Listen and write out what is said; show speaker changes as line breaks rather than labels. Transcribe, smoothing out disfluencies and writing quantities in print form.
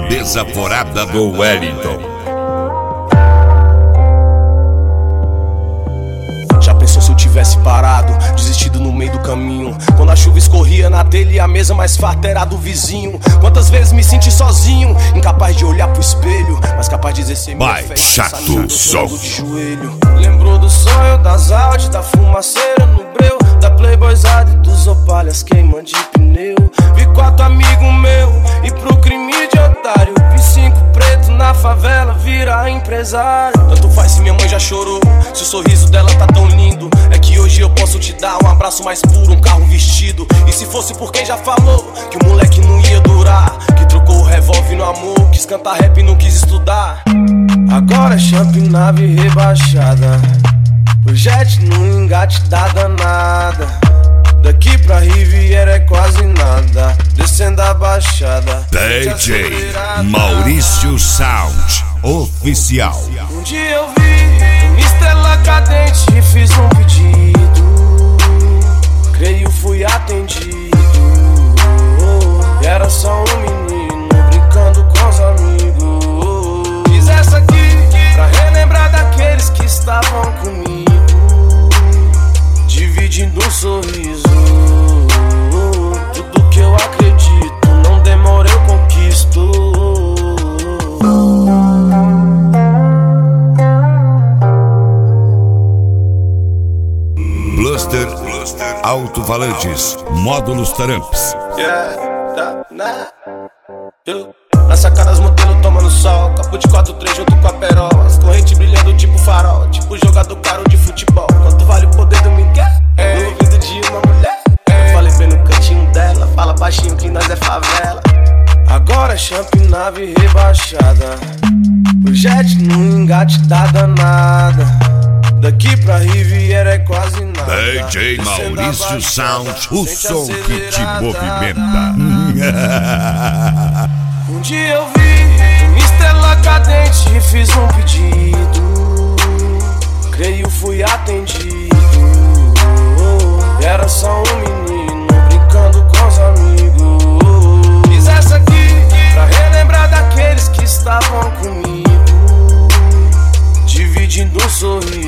desaforada do Wellington.
Já pensou se eu tivesse parado, desistido no meio do caminho? Quando a chuva escorria na telha e a mesa mais farta era do vizinho. Quantas vezes me senti sozinho, incapaz de olhar pro espelho, mas capaz de exercer minha fé.
Chato, sol
de joelho. Lembrou do sonho, das Audi, da fumaceira no breu, da playboyzada e dos opalhas queimando de pneu. Vi 4 amigos meu e pro crime de otário. Vi 5 preto na favela virar empresário. Tanto faz se minha mãe já chorou, se o sorriso dela tá tão lindo. É que hoje eu posso te dar um abraço mais puro, um carro vestido. E se fosse por quem já falou que o moleque não ia durar, que trocou o revólver no amor, quis cantar rap e não quis estudar. Agora é champ, nave rebaixada, o jet no engate da danada. Daqui pra Riviera é quase nada, descendo a baixada.
DJ Maurício Sound Oficial.
Um dia eu vi uma estrela cadente e fiz um pedido, creio fui atendido. E era só um menino brincando com os amigos. Fiz essa aqui pra relembrar daqueles que estavam comigo, dividindo um sorriso. Tudo que eu acredito, não demora eu conquisto.
Bluster Alto-Falantes, módulos Taramps.
Na sacada as modelos tomando sol, copo de 4-3 junto com a perola, as correntes brilhando tipo farol, tipo jogador caro de futebol. Quanto vale o poder do Miguel? No ouvido de uma mulher. Eu falei bem no cantinho dela, fala baixinho que nós é favela. Agora é champ, nave rebaixada, o jet no engate da danada. Daqui pra Riviera é quase nada.
DJ Maurício Sound, o som que te movimenta.
Um dia eu vi uma estrela cadente e fiz um pedido, creio fui atendido. E era só um menino brincando com os amigos. Fiz essa aqui pra relembrar daqueles que estavam comigo, dividindo um sorriso.